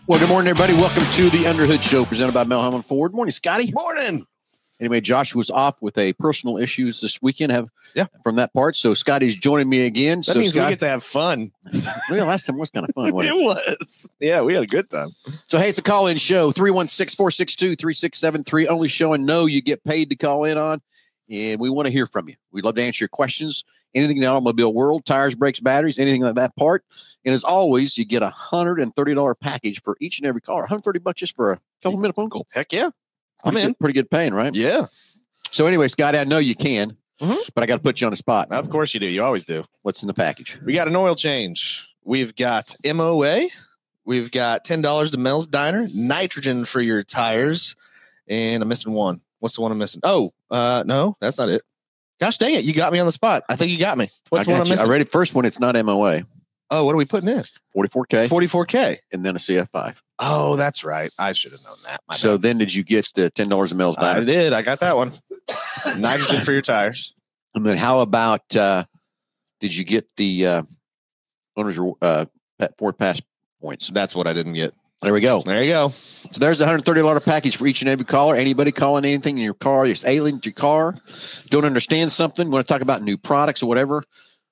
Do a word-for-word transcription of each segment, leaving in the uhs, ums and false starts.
Well, good morning, everybody. Welcome to the Underhood Show presented by Mel Hellman Ford. Morning, Scotty. Morning. Anyway, Josh was off with a personal issues this weekend have yeah. from that part. So Scotty's joining me again. That so means Scott, we get to have fun. Well, last time was kind of fun, wasn't it it? was. Yeah, we had a good time. So, hey, it's a call-in show, three one six, four six two, three six seven three. Only show and know you get paid to call in on. And we want to hear from you. We'd love to answer your questions. Anything in the automobile world, tires, brakes, batteries, anything like that part. And as always, you get a one hundred thirty dollars package for each and every caller. one hundred thirty bucks just for a couple minute phone call. Heck yeah. I'm in. Good, pretty good paying, right? Yeah. So anyway, Scotty, I know you can, mm-hmm. but I got to put you on the spot. Of course you do. You always do. What's in the package? We got an oil change. We've got M O A. We've got ten dollars to Mel's Diner, nitrogen for your tires, and I'm missing one. What's the one I'm missing? Oh, uh, no, that's not it. Gosh dang it. You got me on the spot. I think you got me. What's I one I'm you. missing? I read it first one. It's not M O A. Oh, what are we putting in? forty-four K. forty-four K. And then a C F five. Oh, that's right. I should have known that. My so bad. then did you get the ten dollars a Mel's Diner? I did. I got that one. Nitrogen for your tires. And then how about, uh, did you get the uh, owner's uh, Ford Pass points? That's what I didn't get. There we go. There you go. So there's a one hundred thirty dollars package for each and every caller. Anybody calling anything in your car, it's alien to your car, don't understand something, want to talk about new products or whatever,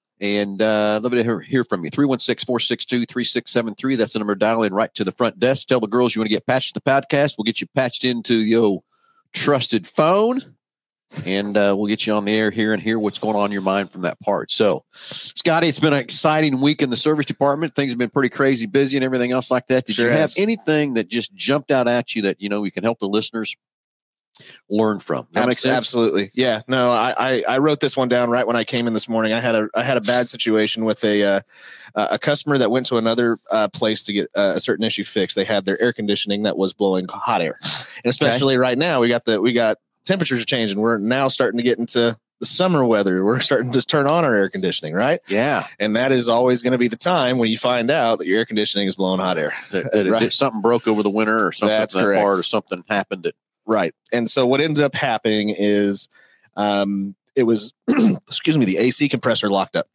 and uh, love to hear, hear from you. three one six, four six two, three six seven three. That's the number. Dial in right to the front desk. Tell the girls you want to get patched to the podcast. We'll get you patched into your trusted phone, and uh, we'll get you on the air here and hear what's going on in your mind from that part. So, Scotty, it's been an exciting week in the service department. Things have been pretty crazy busy and everything else like that. Did Sure you have has. anything that just jumped out at you that, you know, you can help the listeners learn from? Does that make sense? Absolutely. Yeah. No, I, I, I wrote this one down right when I came in this morning. I had a I had a bad situation with a uh, a customer that went to another uh, place to get uh, a certain issue fixed. They had their air conditioning that was blowing hot air, and especially okay. right now we got the we got. temperatures are changing. We're now starting to get into the summer weather. We're starting to turn on our air conditioning, right? Yeah. And that is always going to be the time when you find out that your air conditioning is blowing hot air. That, that right? it, something broke over the winter or something That's that correct. part or something happened. That, right. And so what ended up happening is um, it was, excuse me, the A C compressor locked up.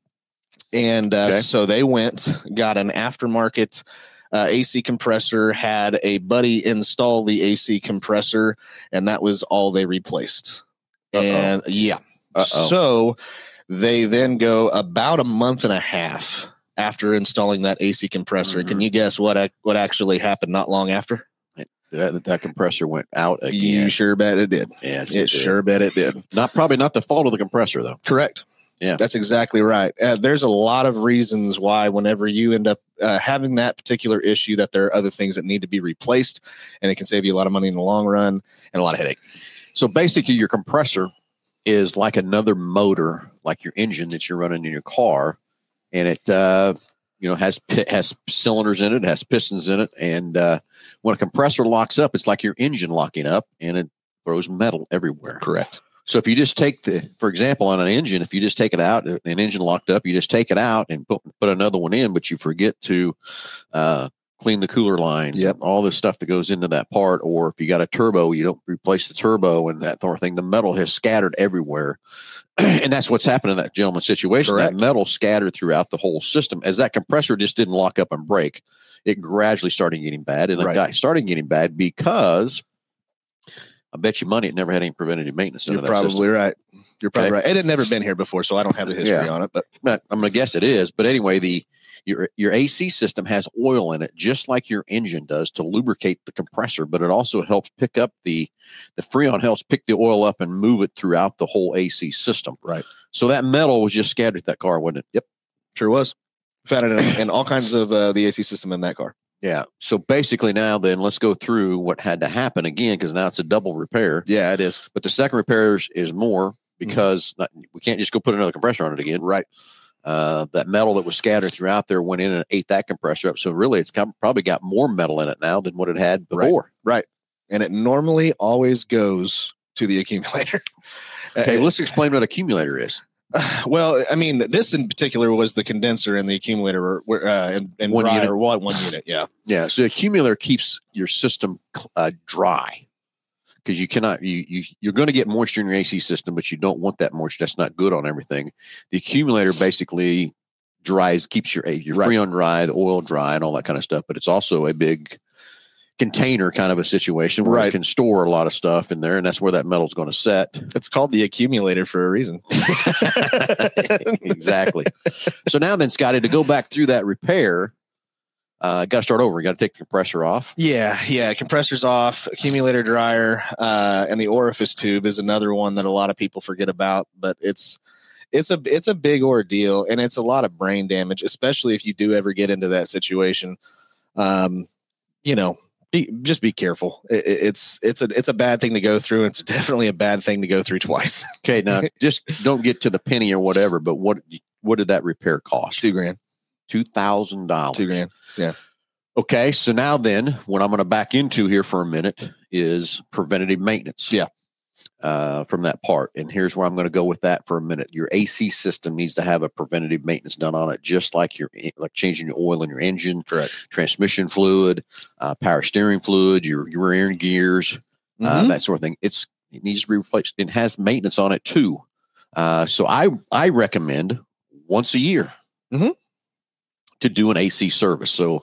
And uh, okay. so they went, got an aftermarket Uh, A C compressor, had a buddy install the A C compressor, and that was all they replaced. Uh-oh. And yeah, Uh-oh. so they then go about a month and a half after installing that A C compressor. Mm-hmm. Can you guess what what actually happened not long after? That, that compressor went out again. You sure bet it did. Yes, it, it it sure bet it did. Not probably not the fault of the compressor though. Correct. Yeah, that's exactly right. Uh, there's a lot of reasons why whenever you end up uh, having that particular issue, that there are other things that need to be replaced, and it can save you a lot of money in the long run and a lot of headache. So basically your compressor is like another motor, like your engine that you're running in your car. And it, uh, you know, has, has cylinders in it, has pistons in it. And uh, when a compressor locks up, it's like your engine locking up and it throws metal everywhere. Correct. So if you just take the, for example, on an engine, if you just take it out, an engine locked up, you just take it out and put, put another one in, but you forget to uh, clean the cooler lines, yep. and all this stuff that goes into that part. Or if you got a turbo, you don't replace the turbo and that sort of thing. The metal has scattered everywhere. And that's what's happened in that gentleman's situation. Correct. That metal scattered throughout the whole system. As that compressor just didn't lock up and break, it gradually started getting bad. And it right. got started getting bad because I bet you money it never had any preventative maintenance. You're that probably system. right. You're probably okay. right. It had never been here before, so I don't have the history yeah. on it. But, but I'm going to guess it is. But anyway, the your your A C system has oil in it, just like your engine does, to lubricate the compressor. But it also helps pick up the the Freon helps pick the oil up and move it throughout the whole A C system. Right. So that metal was just scattered that car, wasn't it? Yep. Sure was. Found it in, in all kinds of uh, the A C system in that car. Yeah. So basically now then let's go through what had to happen again, because now it's a double repair. Yeah, it is. But the second repair is, is more because mm-hmm. not, we can't just go put another compressor on it again. Right. Uh, that metal that was scattered throughout there went in and ate that compressor up. So really it's got, probably got more metal in it now than what it had before. Right. right. And it normally always goes to the accumulator. Okay. Uh, let's explain what accumulator is. Well, I mean, this in particular was the condenser and the accumulator were uh, in, in one dry, unit. or one, one unit. Yeah. Yeah. So the accumulator keeps your system uh, dry because you cannot, you, you, you're going to get moisture in your A C system, but you don't want that moisture. That's not good on everything. The accumulator basically dries, keeps your, your right. Freon dry, the oil dry and all that kind of stuff. But it's also a big container kind of a situation where Right. it can store a lot of stuff in there, and that's where that metal's going to set. It's called the accumulator for a reason. Exactly. So now then, Scotty, to go back through that repair, uh, got to start over. You got to take the compressor off. Yeah, yeah. Compressor's off, accumulator dryer, uh, and the orifice tube is another one that a lot of people forget about. But it's it's a it's a big ordeal, and it's a lot of brain damage, especially if you do ever get into that situation. Um, you know, be, just be careful. It, it's it's a it's a bad thing to go through. And it's definitely a bad thing to go through twice. Okay, now just don't get to the penny or whatever. But what what did that repair cost? Two grand. Two thousand dollars. Two grand. Yeah. Okay, so now then, what I'm going to back into here for a minute is preventative maintenance. Yeah. Uh, from that part. And here's where I'm going to go with that for a minute. Your A C system needs to have a preventative maintenance done on it, just like your like changing your oil in your engine, Correct. transmission fluid, uh, power steering fluid, your your rear end gears, uh, Mhm. that sort of thing. It's it needs to be replaced. It has maintenance on it too. Uh, so I I recommend once a year Mhm. to do an A C service. So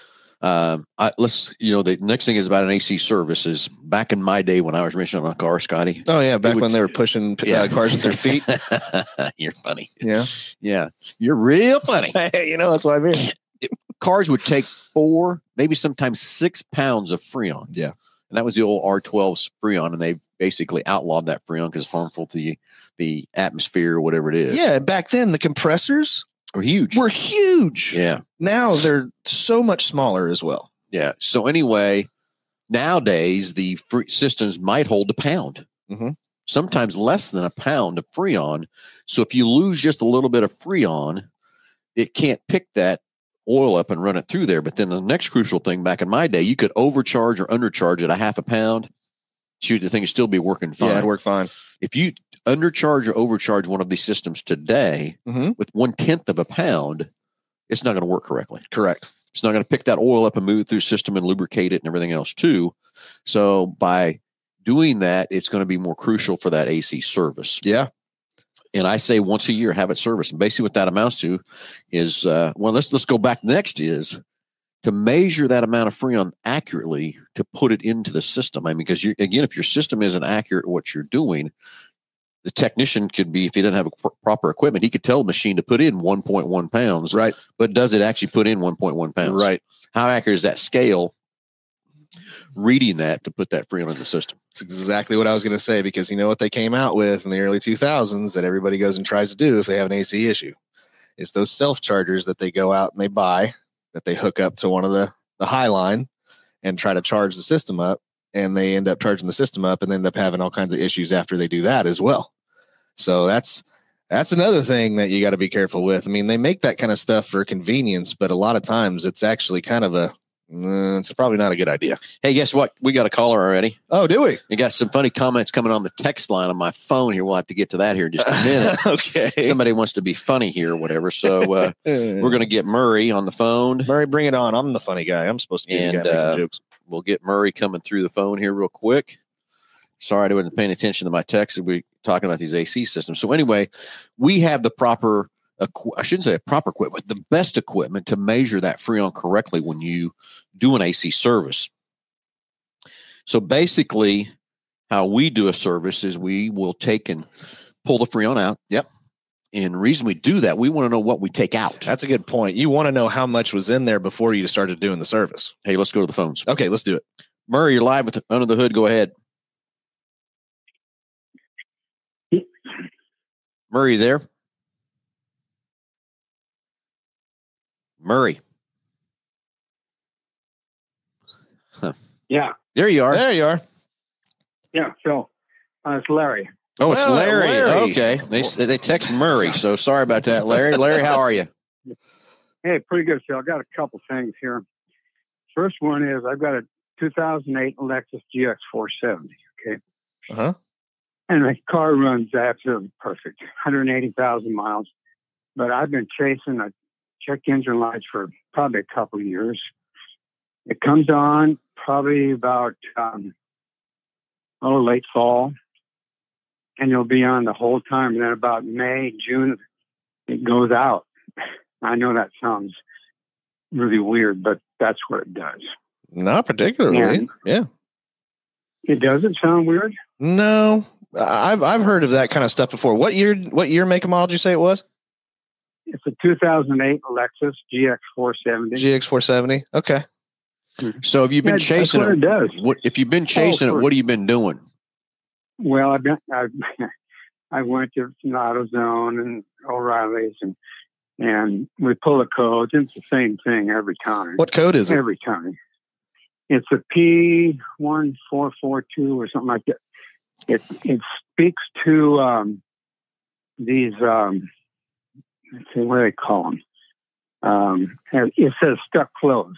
Um, I, let's, you know, the next thing is about an A C service is back in my day when I was wrenching on a car, Scotty. Oh yeah, back would- when they were pushing Yeah. uh, cars with their feet. You're funny. Yeah. Yeah. You're real funny. Hey, you know that's why I'm here. Cars would take four, maybe sometimes six pounds of Freon. Yeah. And that was the old R twelve Freon. And they basically outlawed that Freon because it's harmful to the, the atmosphere or whatever it is. Yeah, and back then the compressors Or huge. were huge. Yeah. Now they're so much smaller as well. Yeah. So anyway, nowadays the free systems might hold a pound, Mhm. sometimes less than a pound of Freon. So if you lose just a little bit of Freon, it can't pick that oil up and run it through there. But then the next crucial thing back in my day, you could overcharge or undercharge at a half a pound. Shoot, the thing would still be working fine. Yeah, it'd work fine. If you undercharge or overcharge one of these systems today Mm-hmm. with one tenth of a pound, it's not going to work correctly. Correct. It's not going to pick that oil up and move it through the system and lubricate it and everything else too. So by doing that, it's going to be more crucial for that A C service. Yeah. And I say once a year, have it serviced. And basically what that amounts to is, uh, well, let's, let's go back next is to measure that amount of Freon accurately to put it into the system. I mean, because you, again, if your system isn't accurate at what you're doing, the technician could be, if he doesn't have a pr- proper equipment, he could tell the machine to put in one point one pounds, Right. but does it actually put in one point one pounds? Right. How accurate is that scale reading that to put that Freon in the system? That's exactly what I was going to say, because you know what they came out with in the early two thousands that everybody goes and tries to do if they have an A C issue. It's those self chargers that they go out and they buy, that they hook up to one of the, the high line and try to charge the system up. And they end up charging the system up and end up having all kinds of issues after they do that as well. So that's that's another thing that you got to be careful with. I mean, they make that kind of stuff for convenience, but a lot of times it's actually kind of a, uh, it's probably not a good idea. Hey, guess what? We got a caller already. Oh, do we? You got some funny comments coming on the text line on my phone here. We'll have to get to that here in just a minute. Okay. Somebody wants to be funny here or whatever. So uh, we're going to get Murray on the phone. Murray, bring it on. I'm the funny guy. I'm supposed to be And, the guy making uh, jokes. We'll get Murray coming through the phone here real quick. Sorry, I wasn't paying attention to my text. We're talking about these A C systems. So anyway, we have the proper, equi- I shouldn't say proper equipment, the best equipment to measure that Freon correctly when you do an A C service. So basically, how we do a service is we will take and pull the Freon out. Yep. And the reason we do that, we want to know what we take out. That's a good point. You want to know how much was in there before you started doing the service. Hey, let's go to the phones. Okay, let's do it. Murray, you're live with Under the Hood. Go ahead. Murray, you there? Murray. Huh. Yeah, There you are. There you are. yeah, Phil. Uh, it's Larry. Oh, it's Well, Larry. Larry. Okay. They they text Murray, so sorry about that, Larry. Larry, how are you? Hey, pretty good, Phil. I got a couple things here. First one is I've got a two thousand eight Lexus G X four seventy, okay? Uh-huh. And the car runs absolutely perfect, one hundred eighty thousand miles. But I've been chasing a check engine lights for probably a couple of years. It comes on probably about, um, oh, late fall. And you'll be on the whole time. And then about May, June, it goes out. I know that sounds really weird, but that's what it does. Not particularly. And yeah. It doesn't sound weird. No, I've I've heard of that kind of stuff before. What year? What year, make, and model did you say it was? It's a two thousand eight Lexus G X four seventy. G X four seventy. Okay. So have you been Yeah, chasing that's what it? it does. What if you've been chasing Oh, it? What have you been doing? Well, I've been, I've, I went to AutoZone and O'Reilly's and and we pull a code. It's the same thing every time. What code is it? Every time. It's a P one four four two or something like that. It it speaks to um, these. Um, let's see what do they call them. Um, and it says stuck closed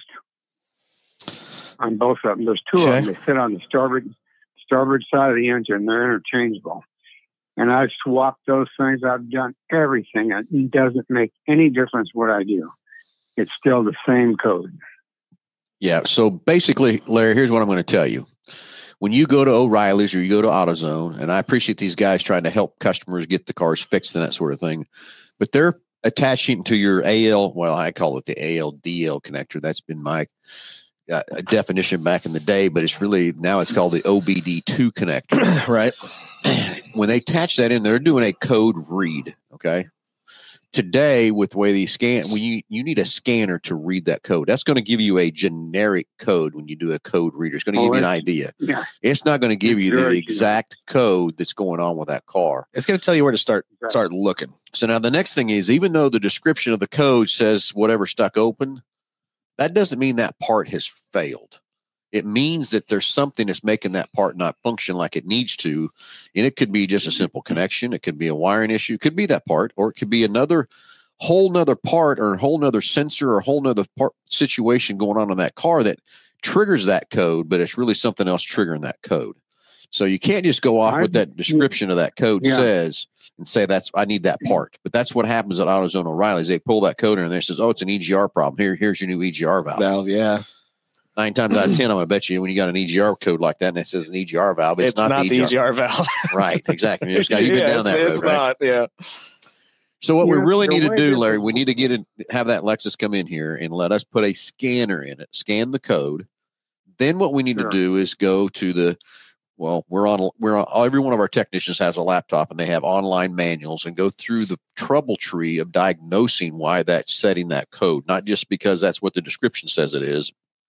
on both of them. There's two Okay. of them. They sit on the starboard starboard side of the engine. They're interchangeable. And I've swapped those things. I've done everything. It doesn't make any difference what I do. It's still the same code. Yeah. So basically, Larry, here's what I'm going to tell you. When you go to O'Reilly's or you go to AutoZone, and I appreciate these guys trying to help customers get the cars fixed and that sort of thing, but they're attaching to your A L, well, I call it the A L D L connector. That's been my uh, definition back in the day, but it's really, now it's called the O B D two connector. Right. When they attach that in, they're doing a code read. Okay. Today, with the way they scan, when you, you need a scanner to read that code, that's going to give you a generic code when you do a code reader. It's going to Oh, give you an it's- idea. Yeah. It's not going to give It's you the very exact code that's going on with that car. It's going to tell you where to start Right. start looking. So now the next thing is, even though the description of the code says whatever stuck open, that doesn't mean that part has failed. It means that there's something that's making that part not function like it needs to. And it could be just a simple connection. It could be a wiring issue. It could be that part, or it could be another whole nother part or a whole nother sensor or a whole nother part situation going on in that car that triggers that code, but it's really something else triggering that code. So you can't just go off I- what that description of that code Yeah. says and say, that's, I need that part. But that's what happens at AutoZone O'Reilly's. They pull that code in and they says, oh, it's an E G R problem. Here, here's your new E G R valve. Valve, yeah. Nine times out of ten, I'm going to bet you when you got an E G R code like that and it says an E G R valve, it's, It's, not, the E G R valve. Right, exactly. You've been Yeah, down that it's, road, it's right? not, yeah. So what we Yeah, really the need to way do, this Larry, is- we need to get in, have that Lexus come in here and let us put a scanner in it, scan the code. Then what we need Sure. to do is go to the, well, we're on, we're on, every one of our technicians has a laptop and they have online manuals and go through the trouble tree of diagnosing why that's setting that code, not just because that's what the description says it is,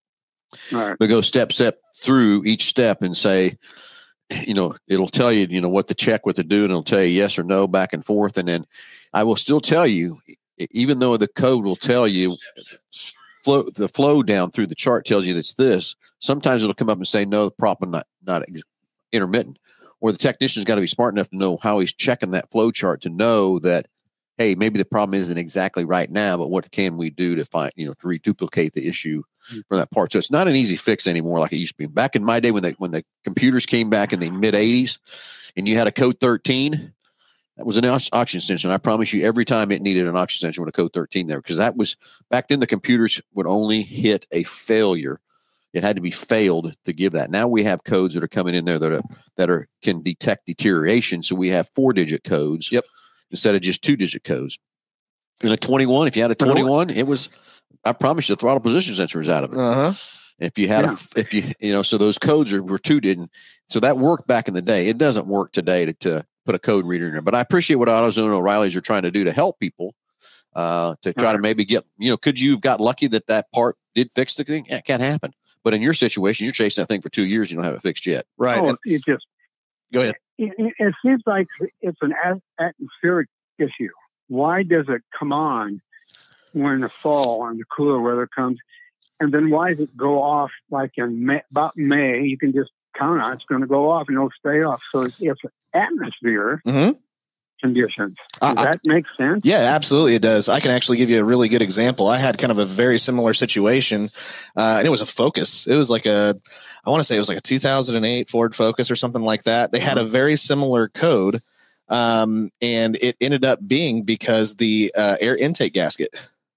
All right. but go step, step through each step and say, you know, it'll tell you, you know, what to check, what to do, and it'll tell you yes or no back and forth. And then I will still tell you, even though the code will tell you flow, the flow down through the chart tells you that's this, sometimes it'll come up and say, no, the problem not, not intermittent, or the technician's got to be smart enough to know how he's checking that flow chart to know that, hey, maybe the problem isn't exactly right now, but what can we do to find, you know, to reduplicate the issue for that part. So it's not an easy fix anymore like it used to be. Back in my day when the when the computers came back in the mid eighties and you had a code thirteen, that was an oxygen extension. I promise you every time it needed an oxygen extension with a code thirteen there, because that was back then the computers would only hit a failure. It had to be failed to give that. Now we have codes that are coming in there that are that are can detect deterioration. So we have four digit codes. Yep. Instead of just two digit codes. In a twenty-one, if you had a twenty-one, it was, I promise you, the throttle position sensor was out of it. Uh-huh. If you had Yeah. a, if you, you know, so those codes are, were two didn't. So that worked back in the day. It doesn't work today to, to put a code reader in there. But I appreciate what AutoZone and O'Reilly's are trying to do to help people uh, to try to maybe get, you know, could you have got lucky that that part did fix the thing? That can't happen. But in your situation, you're chasing that thing for two years. You don't have it fixed yet. Right. Oh, And- it just go ahead. it, it- it seems like it's an at- atmospheric issue. Why does it come on when the fall and the cooler weather comes, and then why does it go off like in May, about May? You can just count on it's going to go off and it'll stay off. So it's, it's atmosphere Mhm. conditions. I- Does that make sense? Yeah, absolutely it does. I can actually give you a really good example. I had kind of a very similar situation, uh, and it was a Focus. It was like a, I want to say it was like a two thousand eight Ford Focus or something like that. They had a very similar code, um, and it ended up being because the uh, air intake gasket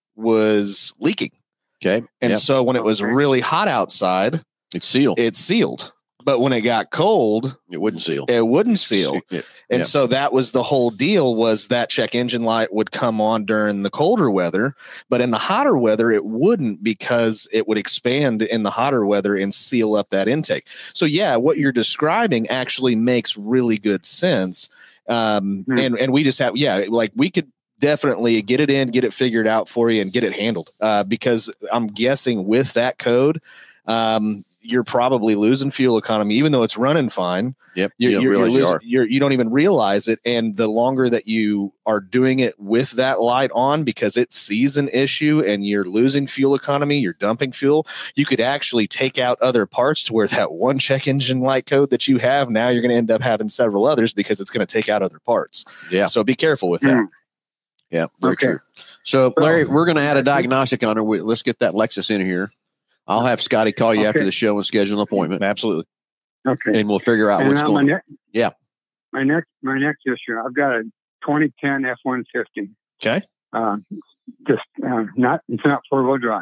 was leaking. Okay. And Yep. so when it was Okay. really hot outside, It's sealed. it's sealed. but when it got cold, it wouldn't seal. It wouldn't seal. Yeah. And yeah. so that was the whole deal, was that check engine light would come on during the colder weather, but in the hotter weather, it wouldn't, because it would expand in the hotter weather and seal up that intake. So yeah, what you're describing actually makes really good sense. Um, mm. and, and we just have, yeah, like we could definitely get it in, get it figured out for you and get it handled. Uh, because I'm guessing with that code, um, you're probably losing fuel economy, even though it's running fine. Yep. You're, you, you're, you're, losing, you, are. you're, you don't even realize it. And the longer that you are doing it with that light on, because it sees an issue and you're losing fuel economy, you're dumping fuel, you could actually take out other parts to where that one check engine light code that you have, now you're going to end up having several others because it's going to take out other parts. Yeah. So be careful with that. Mm. Yeah. Very okay. true. So Larry, we're going to add a diagnostic on her. Let's get that Lexus in here. I'll have Scotty call you okay. after the show and schedule an appointment. Absolutely. Okay. And we'll figure out and what's going on. Ne- yeah. My next, my next issue, I've got a twenty ten F one fifty. Okay. Uh, just uh, not, it's not four wheel drive.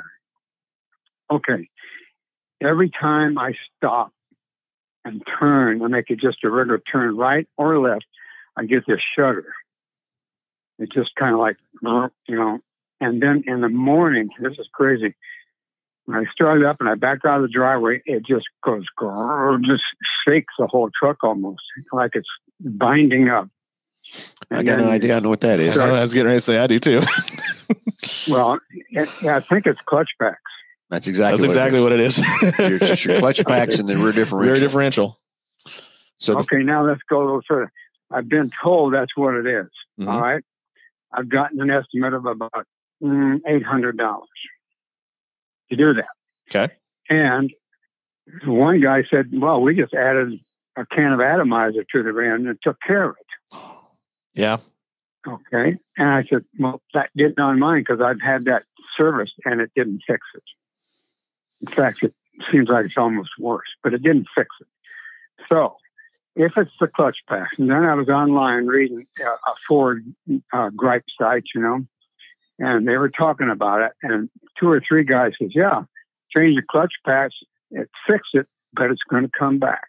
Okay. Every time I stop and turn, I make it just a regular turn right or left, I get this shudder. It's just kind of like, you know, and then in the morning, this is crazy. When I started up and I backed out of the driveway, it just goes, just shakes the whole truck almost, like it's binding up. And I got an idea. I know what that is. I was getting ready to say I do too. Well, it, yeah, I think it's clutch packs. That's exactly That's exactly what it is. What it is. your, your clutch packs and the rear differential. Rear differential. So okay, the, now let's go a little further. I've been told that's what it is. Mm-hmm. All right. I've gotten an estimate of about mm, eight hundred dollars to do that. Okay. And one guy said, well, we just added a can of atomizer to the rim and it took care of it. Yeah. Okay. And I said, well, that didn't on mine because I've had that serviced and it didn't fix it. In fact, it seems like it's almost worse, but it didn't fix it. So if it's the clutch pack, and then I was online reading uh, a Ford uh, gripe site, you know, and they were talking about it, and two or three guys says, yeah, change the clutch patch, it fixed it, but it's going to come back.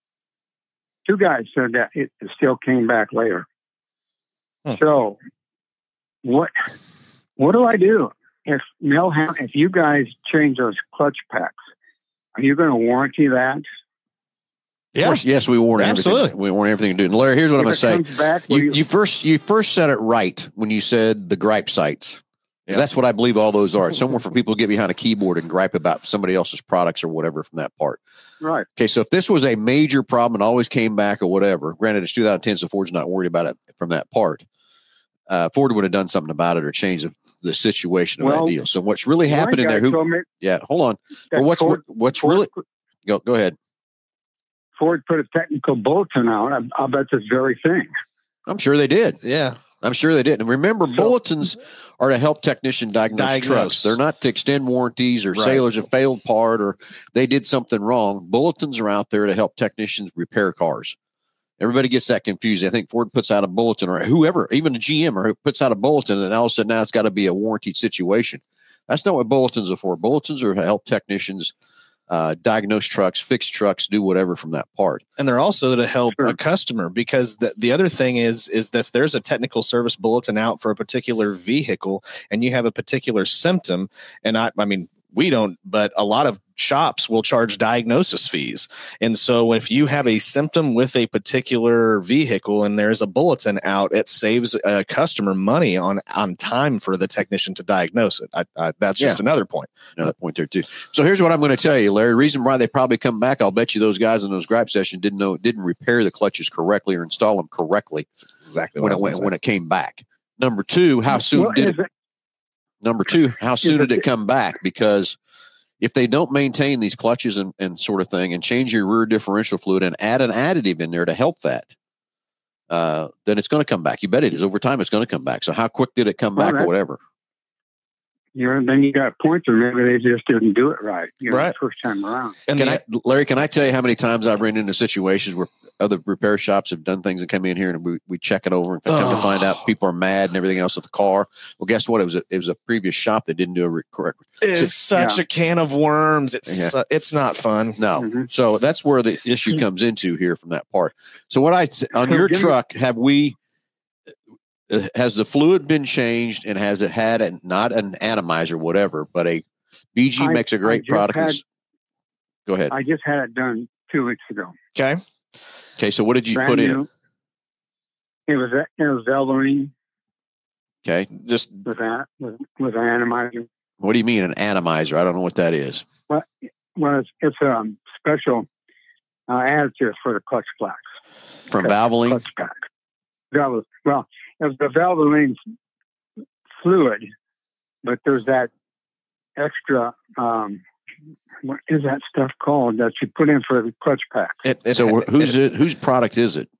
Two guys said that it still came back later. Hmm. So what what do I do? If Melham, if you guys change those clutch packs, are you going to warranty that? Yeah. Of course, yes, we warrant Absolutely. everything. We warrant everything to do. And Larry, here's what if I'm going to say. Back, you, you, you first you first said it right when you said the gripe sites. Yep. That's what I believe all those are. It's somewhere for people to get behind a keyboard and gripe about somebody else's products or whatever from that part. Right. Okay, so if this was a major problem and always came back or whatever, granted it's two thousand ten, so Ford's not worried about it from that part. Uh, Ford would have done something about it or changed the, the situation of well, that deal. So what's really happening there? Who? Me, yeah, hold on. But what's Ford, what's Ford, really? Go go ahead. Ford put a technical bulletin out. I, I'll bet this very thing. I'm sure they did. Yeah. I'm sure they did. And remember, so, bulletins are to help technician diagnose, diagnose trucks. They're not to extend warranties or right. say there's a failed part or they did something wrong. Bulletins are out there to help technicians repair cars. Everybody gets that confused. I think Ford puts out a bulletin or whoever, even a G M or puts out a bulletin and all of a sudden now it's got to be a warranted situation. That's not what bulletins are for. Bulletins are to help technicians Uh, diagnose trucks, fix trucks, do whatever from that part. And they're also to help sure. a customer because the, the other thing is, is that if there's a technical service bulletin out for a particular vehicle and you have a particular symptom, and I, I mean, we don't, but a lot of shops will charge diagnosis fees. And so if you have a symptom with a particular vehicle and there's a bulletin out, it saves a customer money on, on time for the technician to diagnose it. I, I, that's just yeah. another point. Another point there too. So here's what I'm going to tell you, Larry. Reason why they probably come back, I'll bet you those guys in those gripe sessions didn't know, didn't repair the clutches correctly or install them correctly. That's exactly when what it went, when it came back. Number two, how soon well, did it, it? Number two, how soon did it come back? Because if they don't maintain these clutches and, and sort of thing and change your rear differential fluid and add an additive in there to help that, uh, then it's going to come back. You bet it is. Over time, it's going to come back. So how quick did it come well, back or whatever? you know, then you got points, or maybe they just didn't do it right, you know, right. the first time around. And can I, Larry, can I tell you how many times I've run into situations where other repair shops have done things and come in here and we, we check it over and come oh. to find out people are mad and everything else with the car. Well, guess what? It was a, it was a previous shop that didn't do it correct. It's so, such yeah. a can of worms. It's yeah. uh, it's not fun. No. Mm-hmm. So that's where the issue comes into here from that part. So what I on your truck, have we? Has the fluid been changed, and has it had a, not an atomizer, whatever, but a B G I, makes a great product. Had, Go ahead. I just had it done two weeks ago. Okay. Okay. So what did you Brand put new. in? It was it was Valvoline. Okay. Just with that with, with an atomizer. What do you mean an atomizer? I don't know what that is. Well, well, it's, it's a um, special uh, additive for the clutch plaques. From Valvoline. Clutch pack. Well, well, it was the Valvoline fluid, but there's that extra. Um, what is that stuff called that you put in for the clutch pack? It, it, so it, who's it, whose product is it?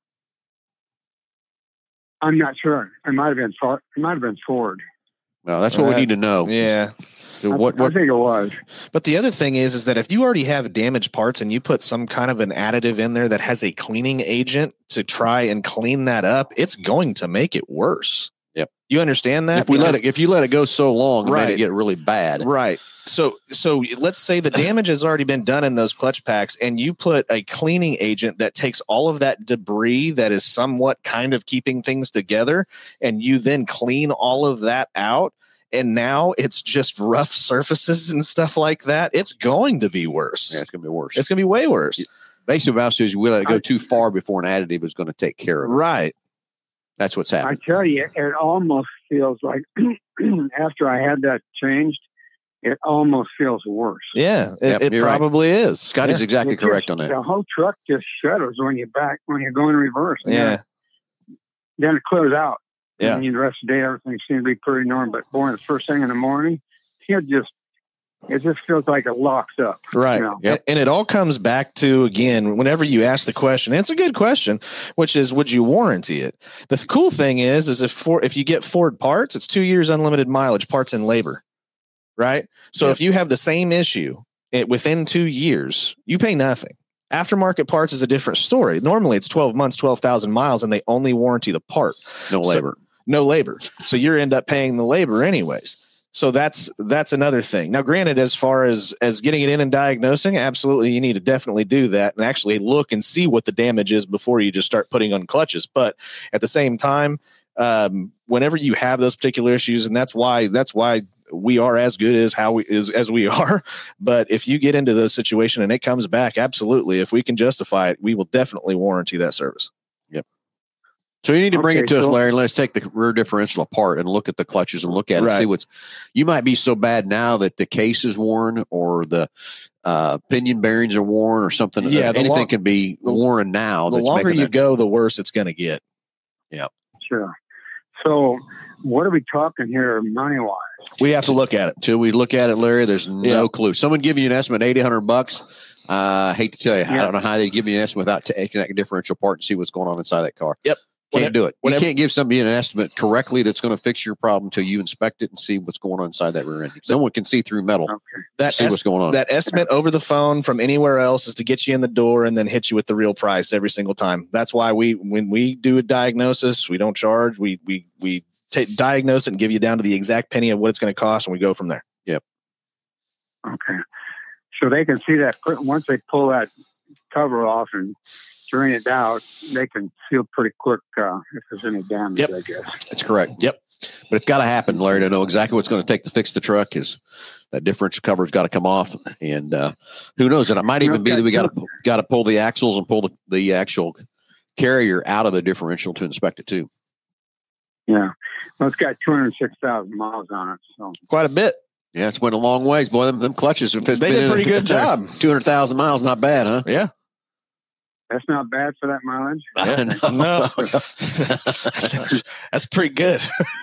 I'm not sure. It might have been Ford. It might have been Ford. Well, that's what uh, we need to know. Yeah. So what, what, I think it was. But the other thing is, is that if you already have damaged parts and you put some kind of an additive in there that has a cleaning agent to try and clean that up, it's going to make it worse. Yep. You understand that? If we let it, if you let it go so long, it right. made it get really bad. Right. So, so let's say the damage has already been done in those clutch packs, and you put a cleaning agent that takes all of that debris that is somewhat kind of keeping things together, and you then clean all of that out. And now it's just rough surfaces and stuff like that. It's going to be worse. Yeah, it's going to be worse. It's going to be way worse. Basically, about is we let it go too far before an additive is going to take care of it. Right. That's what's happening. I tell you, it almost feels like after I had that changed, it almost feels worse. Yeah, it, yep, it probably right. is. Scotty's yeah. exactly it correct just, on that. The whole truck just shudders when you back when you go in reverse. Yeah. Then, then it clears out. Yeah. And the rest of the day, everything seemed to be pretty normal. But boy, the first thing in the morning, it just it just feels like it locks up. Right. You know? Yep. And it all comes back to, again, whenever you ask the question, it's a good question, which is, would you warranty it? The th- cool thing is, is if for, if you get Ford parts, it's two years unlimited mileage, parts and labor. Right. So yep. if you have the same issue it, within two years, you pay nothing. Aftermarket parts is a different story. Normally it's twelve months, twelve thousand miles, and they only warranty the part. No labor. So, no labor. So you end up paying the labor anyways. So that's that's another thing. Now, granted, as far as, as getting it in and diagnosing, absolutely, you need to definitely do that and actually look and see what the damage is before you just start putting on clutches. But at the same time, um, whenever you have those particular issues, and that's why that's why we are as good as how we is as we are. But if you get into those situations and it comes back, absolutely, if we can justify it, we will definitely warranty that service. Yep. So you need to bring okay, it to so, us, Larry. Let's take the rear differential apart and look at the clutches and look at it right. and see what's. You might be so bad now that the case is worn or the uh, pinion bearings are worn or something. Yeah, uh, anything long, can be worn now. The that's longer you that. go, the worse it's going to get. Yeah. Sure. So what are we talking here money wise? We have to look at it. Till we look at it, Larry, there's no yeah. clue. Someone giving you an estimate, eighty, one hundred bucks. Uh, I hate to tell you, yeah. I don't know how they give you an estimate without taking that differential apart and see what's going on inside that car. Yep. Can't whenever, do it. Whenever, you can't give somebody an estimate correctly that's going to fix your problem until you inspect it and see what's going on inside that rear end. Someone can see through metal. Okay. That see es- what's going on. That estimate over the phone from anywhere else is to get you in the door and then hit you with the real price every single time. That's why we, when we do a diagnosis, we don't charge. We we we take diagnose it and give you down to the exact penny of what it's going to cost, and we go from there. Yep. Okay. So they can see that once they pull that cover off and drain it out, they can feel pretty quick uh, if there's any damage, yep. I guess. That's correct. Yep. But it's got to happen, Larry, to know exactly what's going to take to fix the truck is that differential cover's got to come off. And uh, who knows? And it might even be that we got to got to pull the axles and pull the, the actual carrier out of the differential to inspect it too. Yeah. Well, it's got two hundred six thousand miles on it. So quite a bit. Yeah, it's went a long ways. Boy, them, them clutches. If it's they been did a pretty in, good job. two hundred thousand miles, not bad, huh? Yeah. That's not bad for that mileage. Yeah. No, that's, that's pretty good.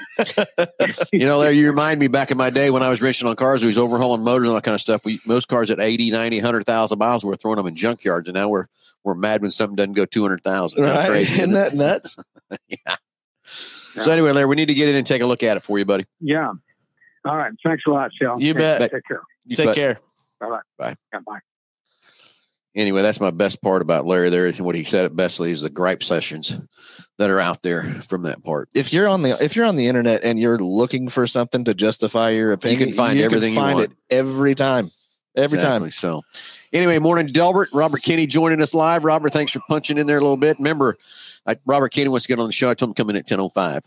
You know, Larry, you remind me back in my day when I was wrenching on cars, we was overhauling motors and all that kind of stuff. We most cars at eighty, ninety, one hundred thousand miles, we're throwing them in junkyards, and now we're we're mad when something doesn't go two hundred thousand. Right? Crazy, isn't that nuts? yeah. Yeah. So anyway, Larry, we need to get in and take a look at it for you, buddy. Yeah. All right. Thanks a lot, Phil. You Take, bet. Take care. You Take bet. care. Bye-bye. Bye. Yeah, bye. Anyway, that's my best part about Larry there. What he said at Bestly is the gripe sessions that are out there from that part. If you're on the if you're on the internet and you're looking for something to justify your opinion, You can find everything you find want. it every time. Every Exactly. time. So anyway, morning to Delbert. Robert Kinney joining us live. Robert, thanks for punching in there a little bit. Remember, I, Robert Kinney wants to get on the show. I told him to come in at ten oh five.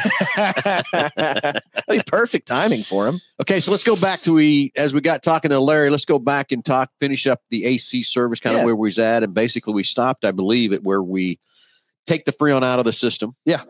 That'd be perfect timing for him. Okay, so let's go back to we as we got talking to Larry. Let's go back and talk, finish up the A C service, kind Yeah. of where we was at, and basically we stopped, I believe, at where we take the Freon out of the system. Yeah,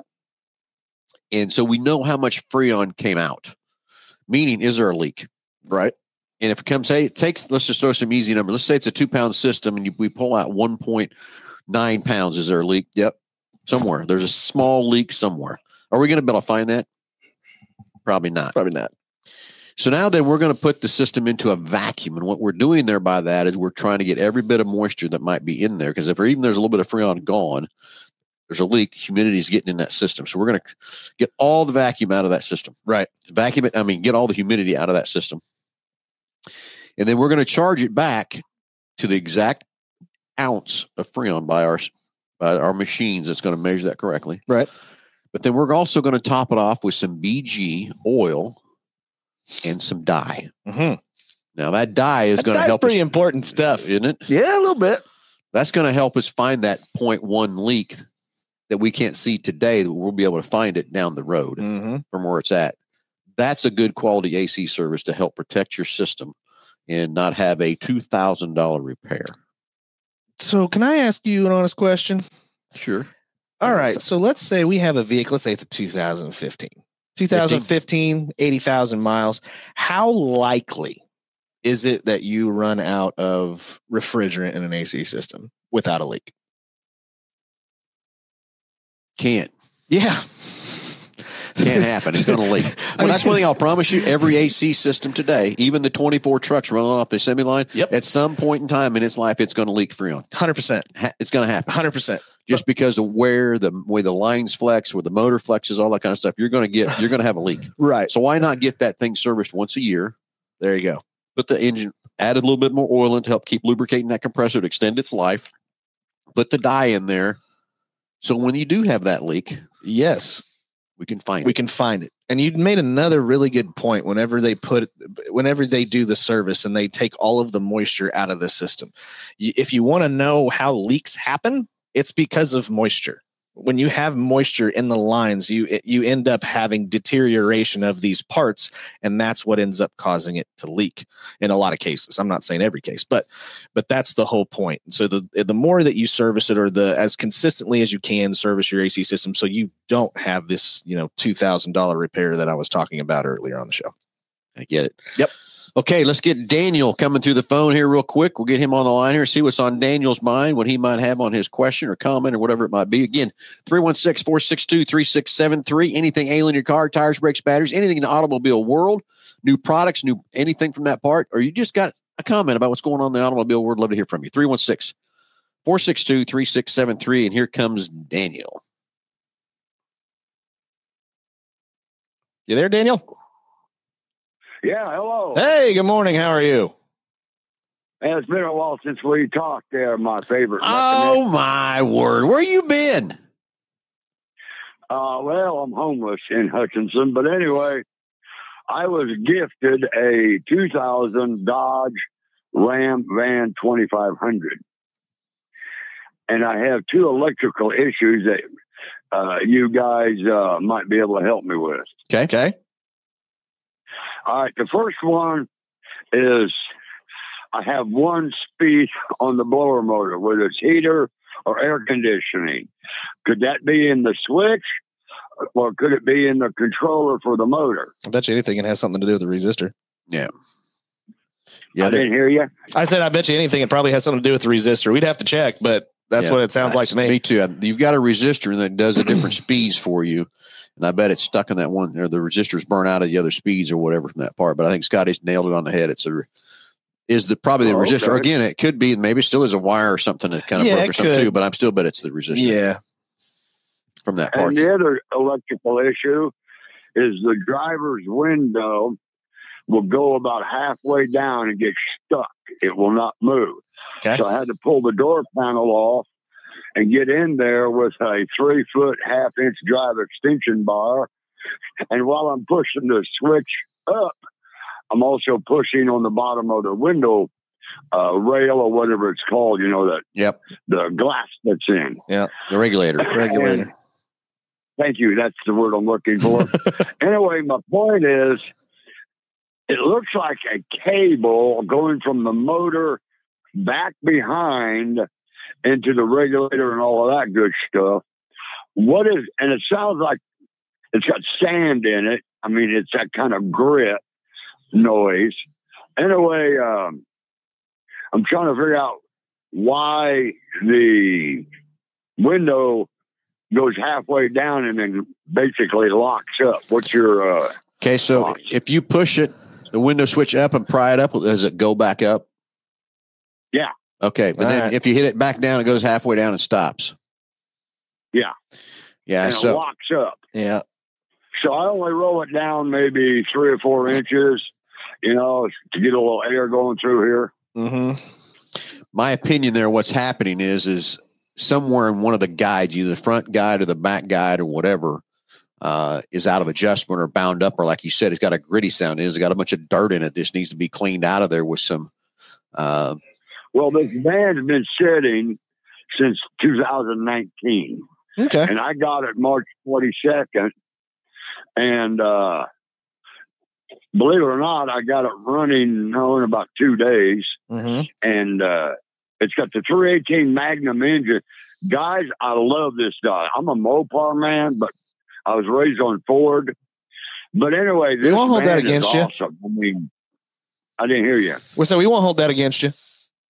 and so we know how much Freon came out. Meaning, is there a leak? Right. And if it comes, hey, it takes. Let's just throw some easy numbers. Let's say it's a two pound system, and you, we pull out one point nine pounds. Is there a leak? Yep. Somewhere there's a small leak somewhere. Are we going to be able to find that? Probably not. Probably not. So now then we're going to put the system into a vacuum. And what we're doing there by that is we're trying to get every bit of moisture that might be in there. Because if even there's a little bit of Freon gone, there's a leak, humidity is getting in that system. So we're going to get all the vacuum out of that system. Right. Vacuum it. I mean, get all the humidity out of that system. And then we're going to charge it back to the exact ounce of Freon by our, by our machines that's going to measure that correctly. Right. But then we're also going to top it off with some B G oil and some dye. Mm-hmm. Now that dye is That going to dye's help pretty us, important stuff. isn't it? Yeah, a little bit. That's going to help us find that zero point one leak that we can't see today. That we'll be able to find it down the road Mm-hmm. from where it's at. That's a good quality A C service to help protect your system and not have a two thousand dollars repair. So can I ask you an honest question? Sure. All right. So let's say we have a vehicle. Let's say it's a two thousand fifteen. twenty fifteen, eighty thousand miles. How likely is it that you run out of refrigerant in an A C system without a leak? Can't. Yeah. Can't happen. It's going to leak. Well, that's one thing I'll promise you. Every A C system today, even the twenty-four trucks running off the assembly line, Yep. at some point in time in its life, it's going to leak Freon. one hundred percent. Ha- It's going to happen. one hundred percent. Just because of where the way the lines flex, where the motor flexes, all that kind of stuff, you're going to get you're going to have a leak. Right. So why not get that thing serviced once a year? There you go. Put the engine, add a little bit more oil in to help keep lubricating that compressor to extend its life. Put the dye in there, so when you do have that leak, Yes. we can find We it. can find it. And you made another really good point. Whenever they put, whenever they do the service and they take all of the moisture out of the system, you, if you want to know how leaks happen, it's because of moisture. When you have moisture in the lines, you you end up having deterioration of these parts, and that's what ends up causing it to leak in a lot of cases. I'm not saying every case, but but that's the whole point. So the the more that you service it, or the as consistently as you can service your A C system, so you don't have this, you know, two thousand dollar repair that I was talking about earlier on the show. I get it. Yep. Okay, let's get Daniel coming through the phone here real quick. We'll get him on the line here, see what's on Daniel's mind, what he might have on his question or comment or whatever it might be. Again, three one six, four six two, three six seven three. Anything ailing your car, tires, brakes, batteries, anything in the automobile world, new products, new anything from that part, or you just got a comment about what's going on in the automobile world, love to hear from you. three one six, four six two, three six seven three. And here comes Daniel. You there, Daniel? Yeah, hello. Hey, good morning. How are you? Man, it's been a while since we talked there, my favorite. Oh, my word. Where you been? Uh, well, I'm homeless in Hutchinson, but anyway, I was gifted a two thousand Dodge Ram Van twenty-five hundred. And I have two electrical issues that uh, you guys uh, might be able to help me with. Okay. Okay. All right, the first one is I have one speed on the blower motor, whether it's heater or air conditioning. Could that be in the switch, or could it be in the controller for the motor? I bet you anything it has something to do with the resistor. Yeah. Yeah. I they- didn't hear you. I said, I bet you anything it probably has something to do with the resistor. We'd have to check, but that's Yeah, what it sounds like to me. Me too. You've got a resistor that does the different speeds for you. And I bet it's stuck in that one, or the resistors burn out of the other speeds or whatever from that part. But I think Scotty's nailed it on the head. It's a, is the probably the Oh, resistor. okay. Again, it could be, maybe it still is a wire or something that kind of Yeah, broke it or something could. too, but I'm still bet it's the resistor Yeah. from that part. And the other electrical issue is the driver's window will go about halfway down and get stuck. It will not move. Okay. So I had to pull the door panel off and get in there with a three foot, half inch drive extension bar. And while I'm pushing the switch up, I'm also pushing on the bottom of the window uh, rail or whatever it's called, you know, that Yep. the glass that's in. Yeah. The regulator. Regulator. And, thank you. That's the word I'm looking for. Anyway, my point is, it looks like a cable going from the motor back behind into the regulator and all of that good stuff. What is, and it sounds like it's got sand in it. I mean, it's that kind of grit noise. Anyway, um, I'm trying to figure out why the window goes halfway down and then basically locks up. What's your uh Okay, so thoughts? if you push it, the window switch up and pry it up, does it go back up? Yeah. Okay, but All then right. if you hit it back down, it goes halfway down and stops. Yeah. Yeah. And it So locks up. Yeah. So I only roll it down maybe three or four inches, you know, to get a little air going through here. Mm-hmm. my opinion there, what's happening is, is somewhere in one of the guides, either the front guide or the back guide or whatever, uh, is out of adjustment or bound up, or like you said, it's got a gritty sound. It's got a bunch of dirt in it. This needs to be cleaned out of there with some. Uh, Well, this van's been sitting since two thousand nineteen, Okay. and I got it March twenty-second. And uh, believe it or not, I got it running oh, in about two days. Mm-hmm. And uh, it's got the three eighteen Magnum engine. Guys, I love this guy. I'm a Mopar man, but I was raised on Ford. But anyway, this won't hold van that against is you. awesome. I mean, I didn't hear you. Well, so we won't hold that against you.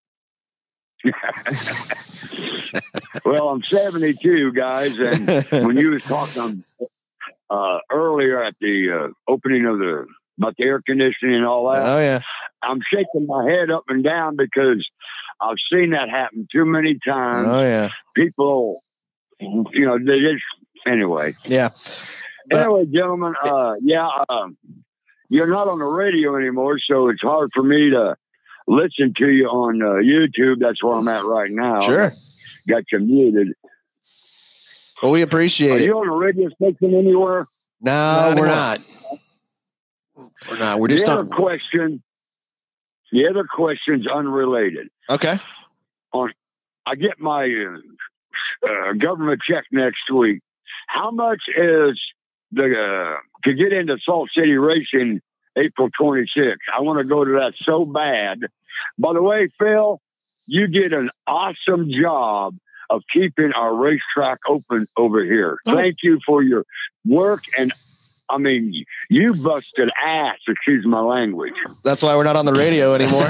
Well, I'm seventy-two, guys, and when you was talking uh, earlier at the uh, opening of the about the air conditioning and all that, Oh yeah. I'm shaking my head up and down because I've seen that happen too many times. Oh yeah. People, you know, they just anyway. Yeah. But- Anyway, gentlemen, uh, yeah, um, you're not on the radio anymore, so it's hard for me to listen to you on uh, YouTube. That's where I'm at right now. Sure. Got you muted. Well, we appreciate Are it. you on a radio station anywhere? no, Not we're anymore. not. We're not. We're just the other not. question. The other question's unrelated. Okay. I get my uh, uh, government check next week. How much is the uh, to get into Salt City Racing April twenty-sixth? I want to go to that so bad. By the way, Phil, you did an awesome job of keeping our racetrack open over here. Oh. Thank you for your work. And I mean, you busted ass, excuse my language. That's why we're not on the radio anymore.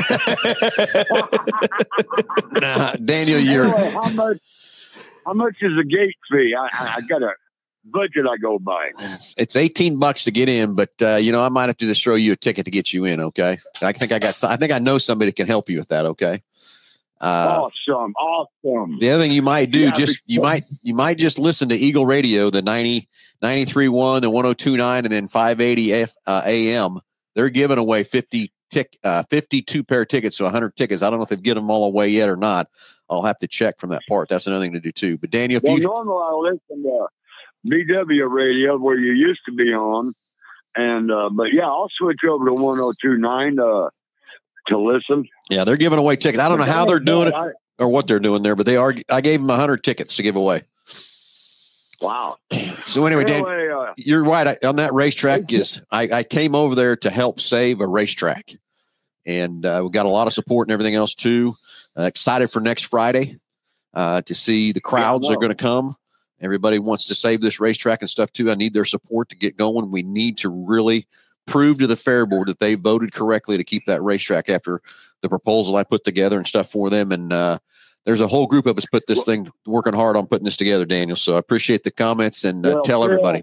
Nah, Daniel, you're. Anyway, how much? How much is the gate fee? I, I, I got a budget I go by. It's, it's eighteen bucks to get in, but uh, you know, I might have to just throw you a ticket to get you in. Okay. I think I got, some- I think I know somebody that can help you with that. Okay. Uh, Awesome, awesome. the other thing you might do, Yeah, just, you might, you might just listen to Eagle Radio, the ninety, ninety-three point one, the one oh two point nine, and then five eighty F, uh, A M. They're giving away fifty tick, uh, fifty-two pair of tickets, so one hundred tickets. I don't know if they've given them all away yet or not. I'll have to check from that part. That's another thing to do too. But Daniel, if Well, you, normally I listen to B W Radio where you used to be on, and uh, but yeah, I'll switch over to one oh two point nine uh, to listen. yeah, they're giving away tickets. I don't know how they're doing it I- or what they're doing there, but they are. I gave them one hundred tickets to give away. Wow. So anyway, Dan, Anyway, uh, you're right. I, on that racetrack is I, I came over there to help save a racetrack, and uh, we got a lot of support and everything else too. Uh, excited for next Friday uh, to see the crowds Yeah, I are know. going to come. Everybody wants to save this racetrack and stuff too. I need their support to get going. We need to really prove to the fair board that they voted correctly to keep that racetrack after the proposal I put together and stuff for them. And uh, there's a whole group of us put this thing working hard on putting this together, Daniel. So I appreciate the comments and uh, Well, tell Phil, everybody.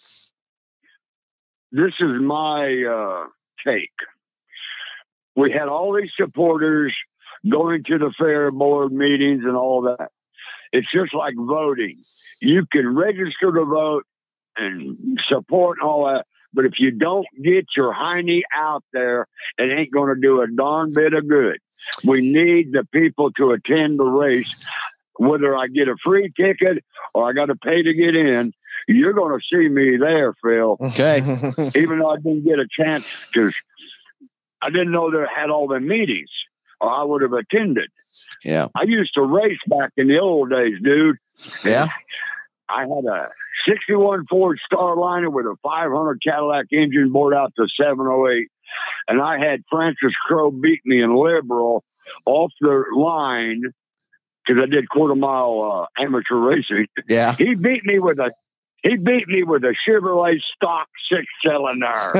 this is my uh, take. We had all these supporters going to the fair board meetings and all that. It's just like voting. You can register to vote and support and all that, But if you don't get your hiney out there, it ain't going to do a darn bit of good. We need the people to attend the race. Whether I get a free ticket or I got to pay to get in, you're going to see me there, Phil. Okay. Even though I didn't get a chance because I didn't know they had all the meetings, or I would have attended. Yeah. I used to race back in the old days, dude. Yeah. I had a sixty-one Ford Starliner with a five hundred Cadillac engine bored out to seven oh eight. And I had Francis Crowe beat me in Liberal off the line because I did quarter mile uh, amateur racing. Yeah. He beat me with a He beat me with a Chevrolet stock six cylinder.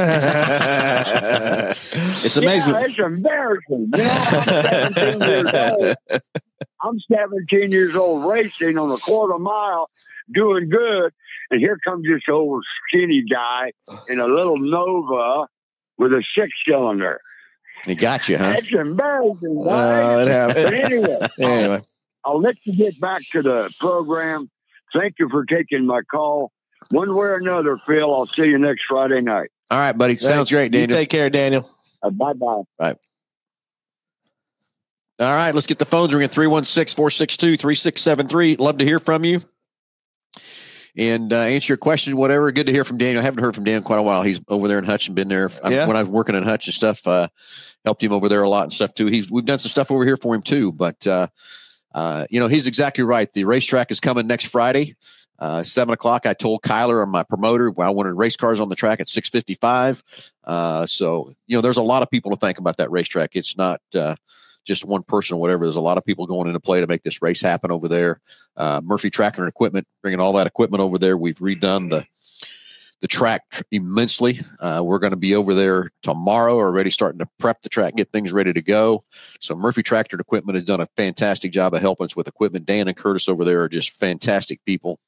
It's amazing. Yeah, it's embarrassing. You know, I'm seventeen years old. I'm seventeen years old racing on a quarter mile, doing good, and here comes this old skinny guy in a little Nova with a six cylinder. He got you, huh? It's embarrassing, Oh, right? it happened. But anyway, Anyway. I'll, I'll let you get back to the program. Thank you for taking my call. One way or another, Phil, I'll see you next Friday night. All right, buddy. Sounds great, You Daniel. take care, Daniel. Uh, bye-bye. Right. All right, let's get the phones ringing. three one six, four six two, three six seven three. Love to hear from you and uh, answer your questions, whatever. Good to hear from Daniel. I haven't heard from Dan in quite a while. He's over there in Hutch and been there. Yeah. When I was working in Hutch and stuff, uh, helped him over there a lot and stuff too. He's We've done some stuff over here for him too. But, uh, uh, you know, he's exactly right. The racetrack is coming next Friday. Uh, seven o'clock. I told Kyler, my promoter, I wanted race cars on the track at six fifty-five. Uh, so, you know, there's a lot of people to think about that racetrack. It's not, uh, just one person or whatever. There's a lot of people going into play to make this race happen over there. Uh, Murphy Tractor and Equipment, bringing all that equipment over there. We've redone the the track tr- immensely. Uh, we're going to be over there tomorrow, already starting to prep the track, get things ready to go. So Murphy Tractor and Equipment has done a fantastic job of helping us with equipment. Dan and Curtis over there are just fantastic people